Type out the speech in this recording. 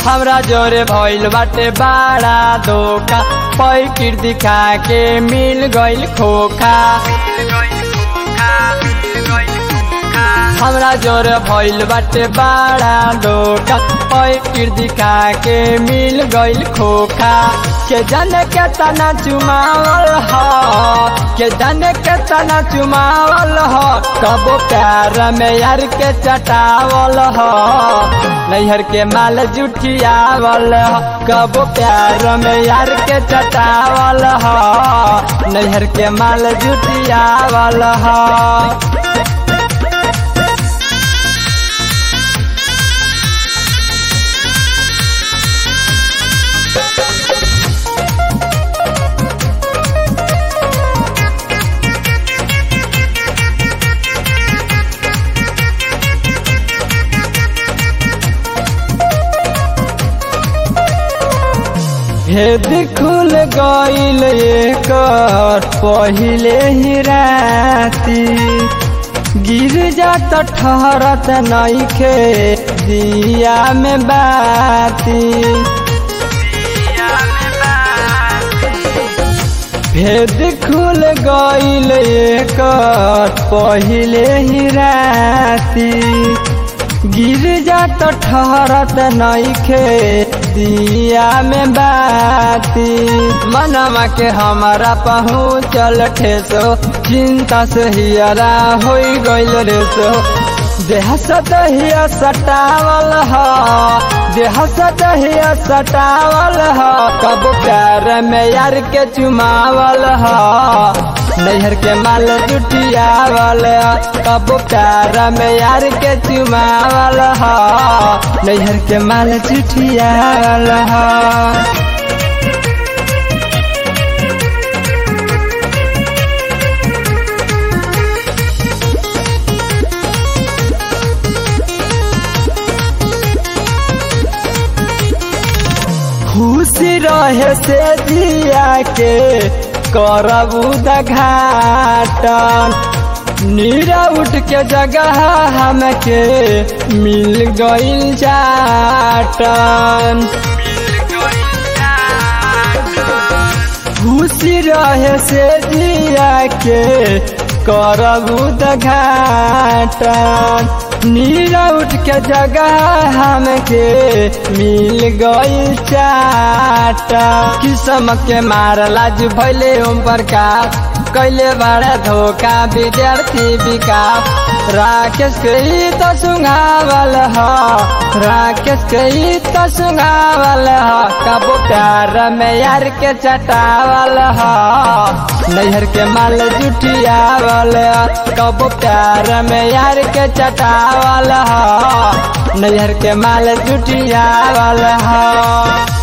हमरा जोरे भइल बाटे बड़ा धोखा, पैकेट दिखा के मिल गइल खोखा। हमरा जोरे भइल बाटे बड़ा धोखा, पैकेट दिखा के मिल गइल खोखा। के जाने के तना चुमावल हो, के जाने के तना चुमावल हो, कबो प्यार में यार के चटावल हो। नैहर के माल जुठियावल हो, कबो प्यार में यार के चटावल हो। नैहर के माल जुठियावल हो। हेद खुल गइल एकर पहिले ही राती, गिर जात ठहरत नइखे दिया में बाती। भेद खुल गइल एकर पहिले ही राती, गिर जात ठहरत नइखे दिया में बाती। मनवा के हमारा पहुँचल ठेसो, चिंता से हियरा हो गइल रेसो। देह सतहिया सटावल हो, देह सतहिया सटावल हो, कब प्यार में यार के चुमावल हो। नैहर के माल जुटियावल, कब प्यार में यार के चुमावल हो। नैहर के माल जुटियावल हो। खुशी रहे से जिया के करबू घाटन, नीरा उठ के जगह हमके मिल गइल जाटन। खुशी रहे से जिया के करबू घाटन, नीरा उठ के जगह हमके मिल गइल चाटा। किस्म के मारला जो भइले ओम प्रकाश, कैले बड़ा धोखा विद्यार्थी विकास। राकेश के तो सुंगावल हो, राकेश के तो सुंगावल हो, कब प्यार में यार के चटावल हो। नैहर के माल जुटियावल, कब प्यार में यार के चटावल हो। नैहर के माल जुटियावल हो।